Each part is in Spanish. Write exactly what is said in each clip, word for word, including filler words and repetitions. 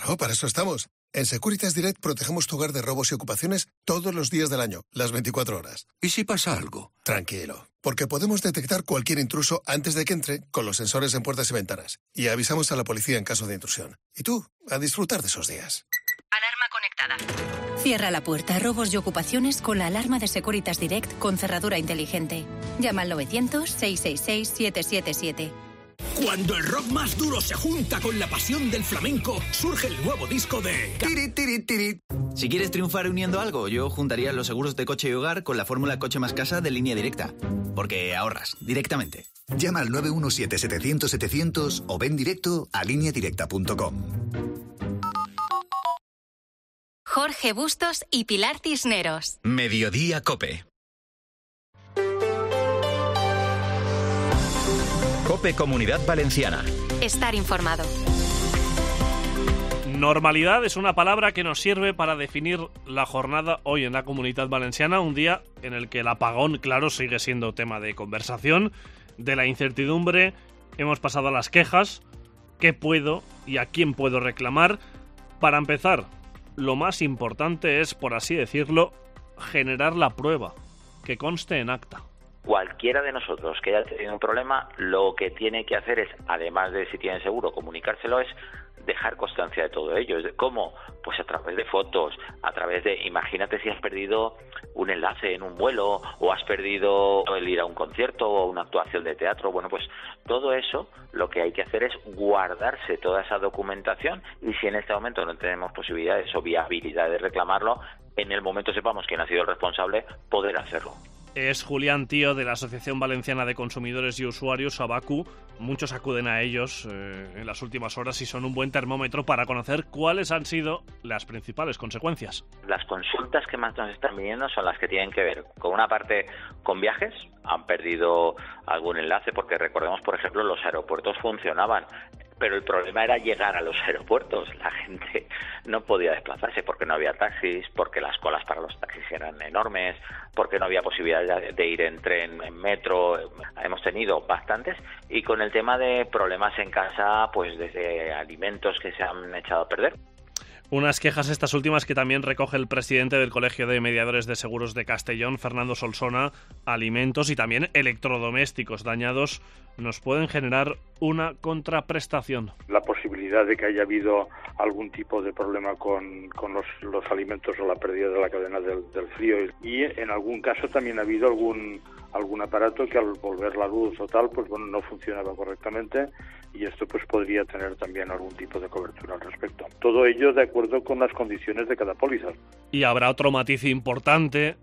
Claro, para eso estamos. En Securitas Direct protegemos tu hogar de robos y ocupaciones todos los días del año, las veinticuatro horas. ¿Y si pasa algo? Tranquilo, porque podemos detectar cualquier intruso antes de que entre con los sensores en puertas y ventanas. Y avisamos a la policía en caso de intrusión. Y tú, a disfrutar de esos días. Alarma conectada. Cierra la puerta a robos y ocupaciones con la alarma de Securitas Direct con cerradura inteligente. Llama al novecientos, seiscientos sesenta y seis, setecientos setenta y siete. Cuando el rock más duro se junta con la pasión del flamenco, surge el nuevo disco de... Tiri, tiri, tiri. Si quieres triunfar uniendo algo, yo juntaría los seguros de coche y hogar con la fórmula Coche más Casa de Línea Directa. Porque ahorras directamente. Llama al nueve uno siete, setecientos, setecientos o ven directo a línea directa punto com. Jorge Bustos y Pilar Cisneros. Mediodía Cope. Cope Comunidad Valenciana. Estar informado. Normalidad es una palabra que nos sirve para definir la jornada hoy en la Comunidad Valenciana, un día en el que el apagón, claro, sigue siendo tema de conversación. De la incertidumbre hemos pasado a las quejas. ¿Qué puedo y a quién puedo reclamar? Para empezar, lo más importante es, por así decirlo, generar la prueba, que conste en acta. Cualquiera de nosotros que haya tenido un problema, lo que tiene que hacer es, además de si tiene seguro, comunicárselo, es dejar constancia de todo ello. ¿Cómo? Pues a través de fotos, a través de, imagínate si has perdido un enlace en un vuelo, o has perdido el ir a un concierto o una actuación de teatro. Bueno, pues todo eso lo que hay que hacer es guardarse toda esa documentación, y si en este momento no tenemos posibilidades o viabilidad de reclamarlo, en el momento sepamos quién ha sido el responsable, poder hacerlo. Es Julián Tío, de la Asociación Valenciana de Consumidores y Usuarios, ABACU. Muchos acuden a ellos eh, en las últimas horas y son un buen termómetro para conocer cuáles han sido las principales consecuencias. Las consultas que más nos están viniendo son las que tienen que ver con una parte con viajes. Han perdido algún enlace porque recordemos, por ejemplo, los aeropuertos funcionaban, pero el problema era llegar a los aeropuertos. La gente no podía desplazarse porque no había taxis, porque las colas para los taxis eran enormes, porque no había posibilidad de ir en tren, en metro. Hemos tenido bastantes, y con el tema de problemas en casa, pues desde alimentos que se han echado a perder. Unas quejas estas últimas que también recoge el presidente del Colegio de Mediadores de Seguros de Castellón, Fernando Solsona. Alimentos y también electrodomésticos dañados nos pueden generar una contraprestación. La posibilidad de que haya habido algún tipo de problema con, con los, los alimentos o la pérdida de la cadena del, del frío, y en algún caso también ha habido algún algún aparato que al volver la luz o tal, pues bueno, no funcionaba correctamente, y esto pues podría tener también algún tipo de cobertura al respecto. Todo ello de acuerdo con las condiciones de cada póliza. Y habrá otro matiz importante,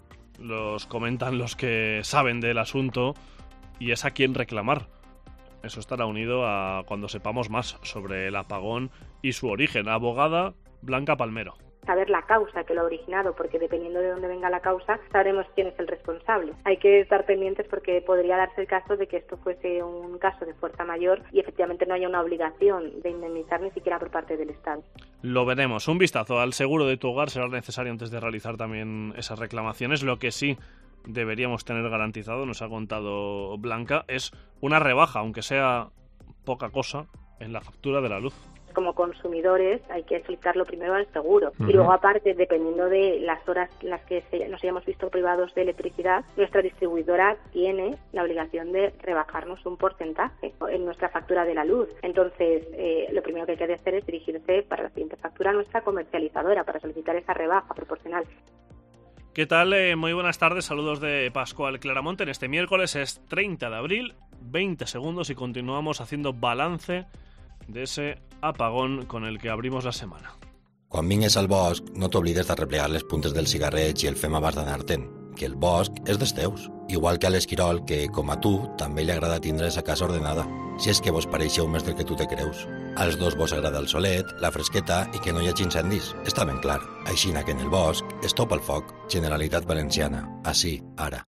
los comentan los que saben del asunto, y es a quién reclamar. Eso estará unido a cuando sepamos más sobre el apagón y su origen. Abogada Blanca Palmero. Saber la causa que lo ha originado, porque dependiendo de dónde venga la causa, sabremos quién es el responsable. Hay que estar pendientes porque podría darse el caso de que esto fuese un caso de fuerza mayor y efectivamente no haya una obligación de indemnizar ni siquiera por parte del Estado. Lo veremos. Un vistazo al seguro de tu hogar será necesario antes de realizar también esas reclamaciones. Lo que sí deberíamos tener garantizado, nos ha contado Blanca, es una rebaja, aunque sea poca cosa, en la factura de la luz. Como consumidores hay que solicitarlo primero al seguro, uh-huh. Y luego aparte, dependiendo de las horas en las que se, nos hayamos visto privados de electricidad, nuestra distribuidora tiene la obligación de rebajarnos un porcentaje en nuestra factura de la luz. Entonces, eh, lo primero que hay que hacer es dirigirse para la siguiente factura a nuestra comercializadora para solicitar esa rebaja proporcional. ¿Qué tal? Eh, muy buenas tardes, saludos de Pascual Claramonte. En este miércoles es treinta de abril, veinte segundos y continuamos haciendo balance de ese apagón con el que abrimos la semana. Quan vingues al bosc, no t'oblides de replegar les puntes del cigarret i el fem abans d'anar-te'n, que el bosc és dels teus. Igual que a l'esquirol, que, com a tu, també li agrada tindre sa casa ordenada, si és que vos pareixeu més del que tu te creus. Als dos vos agrada el solet, la fresqueta i que no hi hagi incendis. Està ben clar. Aixina que en el bosc es topa el foc. Generalitat Valenciana. Així, ara.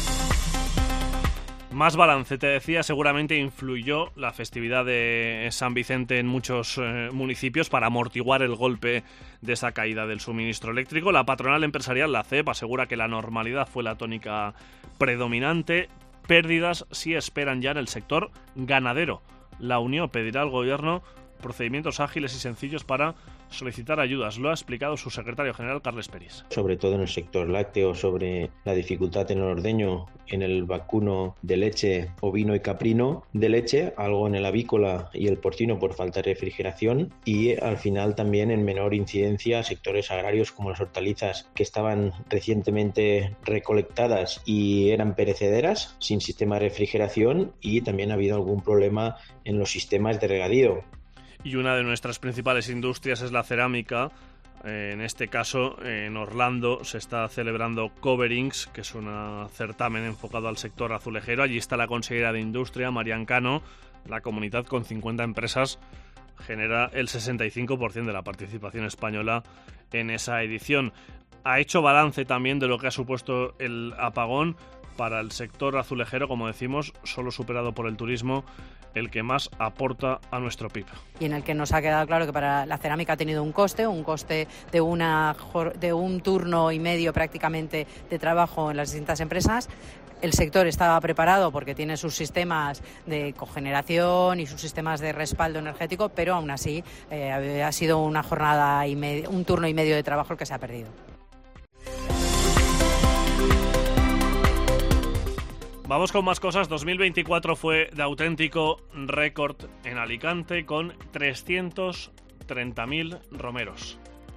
Más balance, te decía, seguramente influyó la festividad de San Vicente en muchos eh, municipios para amortiguar el golpe de esa caída del suministro eléctrico. La patronal empresarial, la C E P, asegura que la normalidad fue la tónica predominante. Pérdidas sí esperan ya en el sector ganadero. La Unión pedirá al gobierno procedimientos ágiles y sencillos para solicitar ayudas. Lo ha explicado su secretario general, Carles Peris. Sobre todo en el sector lácteo, sobre la dificultad en el ordeño, en el vacuno de leche, ovino y caprino de leche, algo en el avícola y el porcino por falta de refrigeración, y al final también en menor incidencia sectores agrarios como las hortalizas, que estaban recientemente recolectadas y eran perecederas sin sistema de refrigeración, y también ha habido algún problema en los sistemas de regadío. Y una de nuestras principales industrias es la cerámica. En este caso, en Orlando se está celebrando Coverings, que es un certamen enfocado al sector azulejero. Allí está la consejera de Industria, Marian Cano. La comunidad, con cincuenta empresas, genera el sesenta y cinco por ciento de la participación española en esa edición. Ha hecho balance también de lo que ha supuesto el apagón para el sector azulejero, como decimos, solo superado por el turismo, el que más aporta a nuestro P I B. Y en el que nos ha quedado claro que para la cerámica ha tenido un coste, un coste de, una, de un turno y medio prácticamente de trabajo en las distintas empresas. El sector estaba preparado porque tiene sus sistemas de cogeneración y sus sistemas de respaldo energético, pero aún así eh, ha sido una jornada y medio, un turno y medio de trabajo el que se ha perdido. Vamos con más cosas. dos mil veinticuatro fue de auténtico récord en Alicante, con trescientos treinta mil romeros.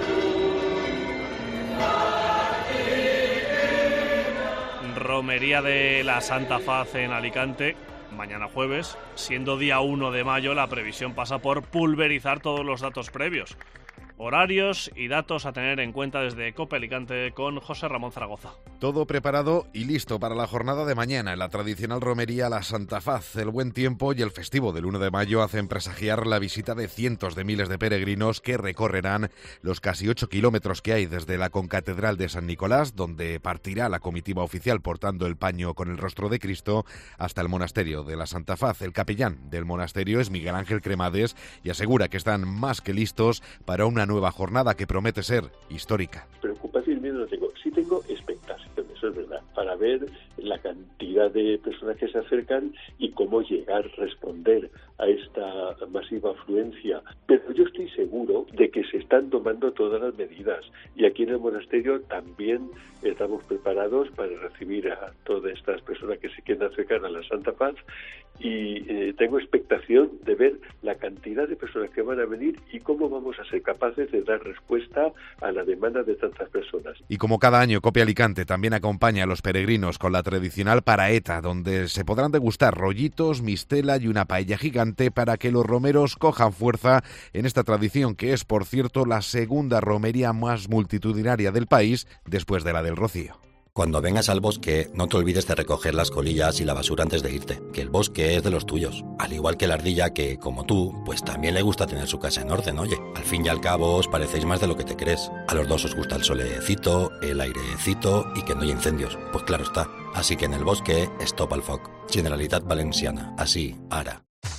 Romería de la Santa Faz en Alicante, mañana jueves. Siendo día uno de mayo, la previsión pasa por pulverizar todos los datos previos. Horarios y datos a tener en cuenta desde COPE Alicante con José Ramón Zaragoza. Todo preparado y listo para la jornada de mañana en la tradicional romería La Santa Faz. El buen tiempo y el festivo del uno de mayo hacen presagiar la visita de cientos de miles de peregrinos que recorrerán los casi ocho kilómetros que hay desde la concatedral de San Nicolás, donde partirá la comitiva oficial portando el paño con el rostro de Cristo, hasta el monasterio de La Santa Faz. El capellán del monasterio es Miguel Ángel Cremades y asegura que están más que listos para una nueva jornada que promete ser histórica. Preocupación y miedo no tengo, sí tengo expectación, eso es verdad, para ver la cantidad de personas que se acercan y cómo llegar, responder a esta masiva afluencia. Pero yo estoy seguro de que se están tomando todas las medidas, y aquí en el monasterio también estamos preparados para recibir a todas estas personas que se quieren acercar a la Santa Faz, y eh, tengo expectación de ver la cantidad de personas que van a venir y cómo vamos a ser capaces de dar respuesta a la demanda de tantas personas. Y como cada año, COPE Alicante también acompaña a los peregrinos con la tradicional paraeta, donde se podrán degustar rollitos, mistela y una paella gigante para que los romeros cojan fuerza en esta tradición, que es, por cierto, la segunda romería más multitudinaria del país después de la del Rocío. Cuando vengas al bosque, no te olvides de recoger las colillas y la basura antes de irte, que el bosque es de los tuyos. Al igual que la ardilla, que, como tú, pues también le gusta tener su casa en orden, oye. Al fin y al cabo os parecéis más de lo que te crees. A los dos os gusta el solecito, el airecito y que no hay incendios. Pues claro está. Así que en el bosque, stop al foc. Generalitat Valenciana. Así, ara.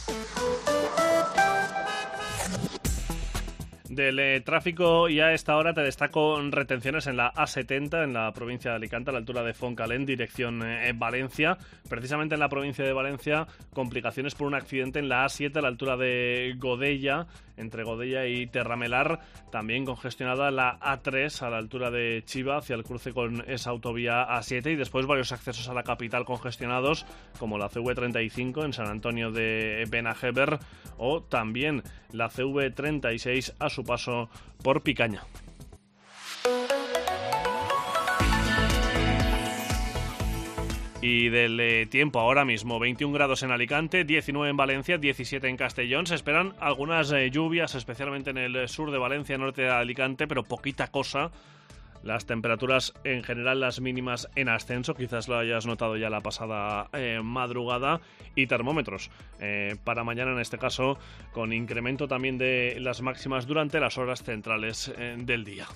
Del eh, tráfico, y a esta hora te destaco retenciones en la A setenta en la provincia de Alicante, a la altura de Foncalén, dirección eh, Valencia. Precisamente en la provincia de Valencia, complicaciones por un accidente en la A siete a la altura de Godella, entre Godella y Terramelar. También congestionada la A tres a la altura de Chiva, hacia el cruce con esa autovía A siete, y después varios accesos a la capital congestionados, como la C V treinta y cinco en San Antonio de Benajever, o también la C V treinta y seis a su paso por Picaña. Y del eh, tiempo ahora mismo, veintiún grados en Alicante, diecinueve en Valencia, diecisiete en Castellón. Se esperan algunas eh, lluvias, especialmente en el sur de Valencia, norte de Alicante, pero poquita cosa. Las temperaturas en general, las mínimas en ascenso, quizás lo hayas notado ya la pasada eh, madrugada, y termómetros eh, para mañana, en este caso, con incremento también de las máximas durante las horas centrales eh, del día.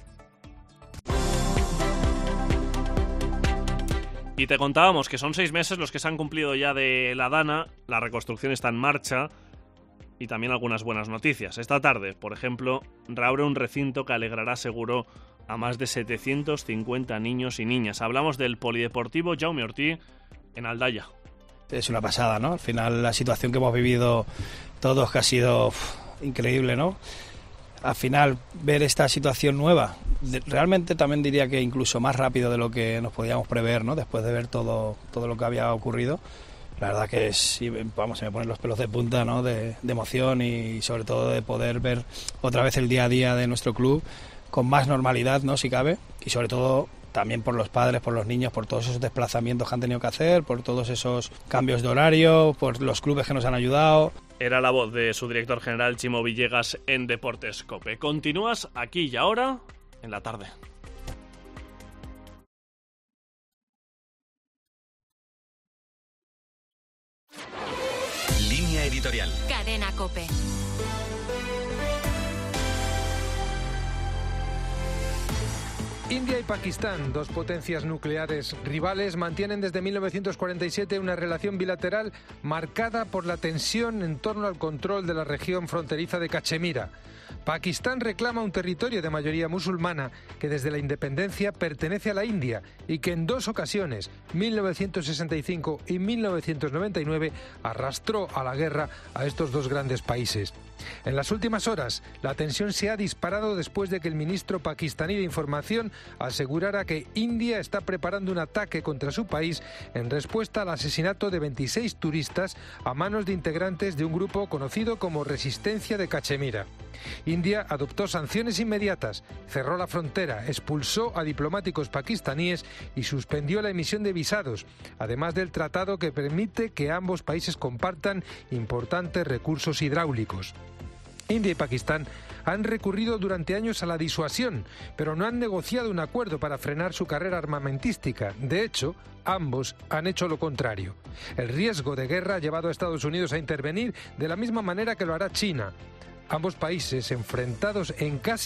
Y te contábamos que son seis meses los que se han cumplido ya de la Dana, la reconstrucción está en marcha, y también algunas buenas noticias. Esta tarde, por ejemplo, reabre un recinto que alegrará seguro a más de setecientos cincuenta niños y niñas. Hablamos del Polideportivo Jaume Ortí en Aldaya. Es una pasada, ¿no? Al final, la situación que hemos vivido todos, que ha sido uf, increíble, ¿no? Al final, ver esta situación nueva, realmente también diría que incluso más rápido de lo que nos podíamos prever, ¿no? Después de ver todo, todo lo que había ocurrido, la verdad que es, vamos, se me ponen los pelos de punta, ¿no? De, de emoción y sobre todo de poder ver otra vez el día a día de nuestro club con más normalidad, ¿no? Si cabe, y sobre todo también por los padres, por los niños, por todos esos desplazamientos que han tenido que hacer, por todos esos cambios de horario, por los clubes que nos han ayudado. Era la voz de su director general, Chimo Villegas, en Deportes COPE. Continúas aquí y ahora, en la tarde. Línea editorial. Cadena COPE. India y Pakistán, dos potencias nucleares rivales, mantienen desde mil novecientos cuarenta y siete una relación bilateral marcada por la tensión en torno al control de la región fronteriza de Cachemira. Pakistán reclama un territorio de mayoría musulmana que desde la independencia pertenece a la India y que en dos ocasiones, mil novecientos sesenta y cinco y mil novecientos noventa y nueve, arrastró a la guerra a estos dos grandes países. En las últimas horas, la tensión se ha disparado después de que el ministro pakistaní de Información asegurara que India está preparando un ataque contra su país en respuesta al asesinato de veintiséis turistas a manos de integrantes de un grupo conocido como Resistencia de Cachemira. India adoptó sanciones inmediatas, cerró la frontera, expulsó a diplomáticos pakistaníes y suspendió la emisión de visados, además del tratado que permite que ambos países compartan importantes recursos hidráulicos. India y Pakistán han recurrido durante años a la disuasión, pero no han negociado un acuerdo para frenar su carrera armamentística. De hecho, ambos han hecho lo contrario. El riesgo de guerra ha llevado a Estados Unidos a intervenir de la misma manera que lo hará China. Ambos países, enfrentados en casi